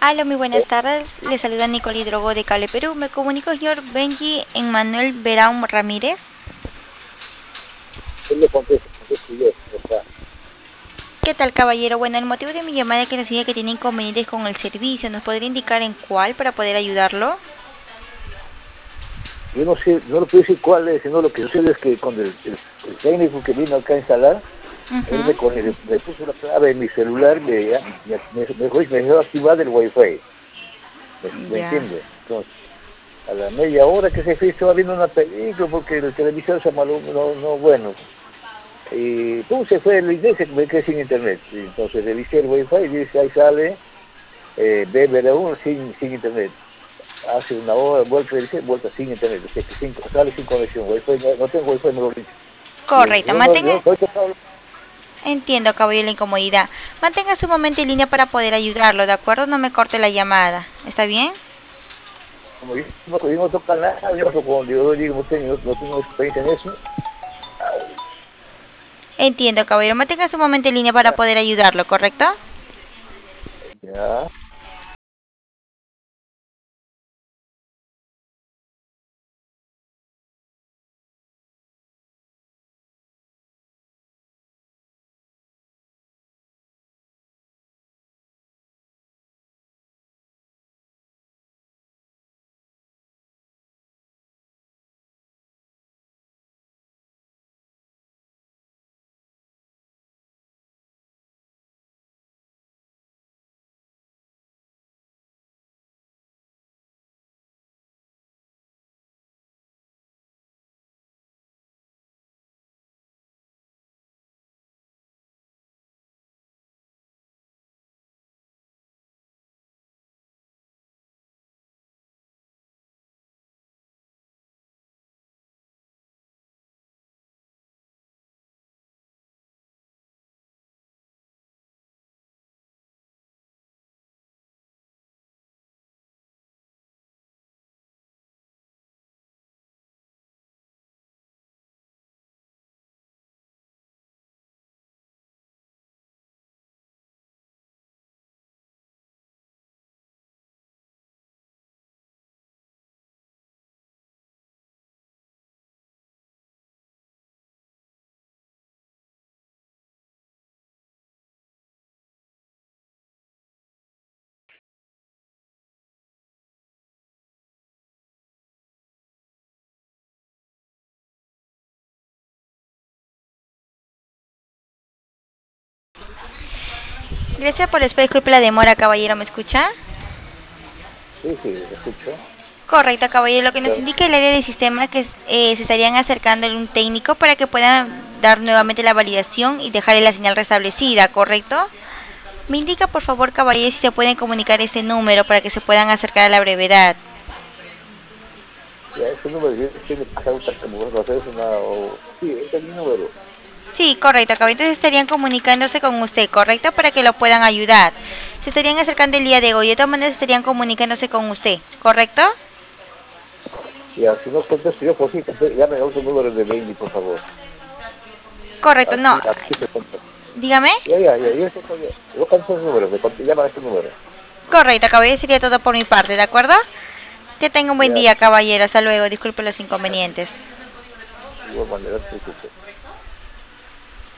Hola, muy buenas tardes. Le saluda Nicole Hidrogo de Cable Perú. Me comunico el señor Benji Emmanuel Verón Ramírez. Él le contesto yo, ¿verdad? ¿Qué tal, caballero? Bueno, el motivo de mi llamada es que nos diga que tiene inconvenientes con el servicio. ¿Nos podría indicar en cuál para poder ayudarlo? Yo no sé, no le puedo decir cuál es, sino lo que sucede es que con el técnico que vino acá a instalar, él Ujú. me puso la clave en mi celular, me dejó activar el wifi, ¿me Ya. entiende? Entonces, a la media hora que se fue, estaba viendo una película porque el televisor se maló, no, bueno. Y tú se fue el iglesia, me quedé sin internet. Y entonces revisé el wifi y dice, ahí sale BBR1 sin internet. Hace una hora, vuelta sin internet, o sea que sale sin conexión, wifi, no tengo wifi, me lo dicho. Y Correcto. yo Mantenga... estoy tocado, Entiendo, caballero, la incomodidad. Mantenga su momento en línea para poder ayudarlo, ¿de acuerdo? No me corte la llamada. ¿Está bien? como yo no toco nada, yo digo, no tengo experiencia en eso. Entiendo, caballero. Mantenga su momento en línea para Ya, poder ayudarlo, ¿correcto? ya. Gracias por la espera. Disculpe la demora, caballero. ¿Me escucha? Sí, sí, escucho. Correcto, caballero. Lo que nos Claro. indica el área de sistema que se estarían acercando a un técnico para que puedan dar nuevamente la validación y dejarle la señal restablecida, ¿correcto? Me indica, por favor, caballero, si se pueden comunicar ese número para que se puedan acercar a la brevedad. Ya, ese número, yo estoy de pasar un tarjeta, es una, sí, ese es mi número. Sí, correcto, caballero. Entonces estarían comunicándose con usted, ¿correcto? Para que lo puedan ayudar. Se estarían acercando el día de hoy. De todas maneras, estarían comunicándose con usted, ¿correcto? Ya, si no contesto yo, por sí, llame a otro número de Bendy, por favor. Correcto, no. Aquí se contesta. Dígame. Yo canto el número, llama a este número. Correcto, caballero. Sería todo por mi parte, ¿de acuerdo? Que tenga un buen Ya, día, caballero. Hasta luego. Disculpe los inconvenientes. de igual manera, no se preocupe.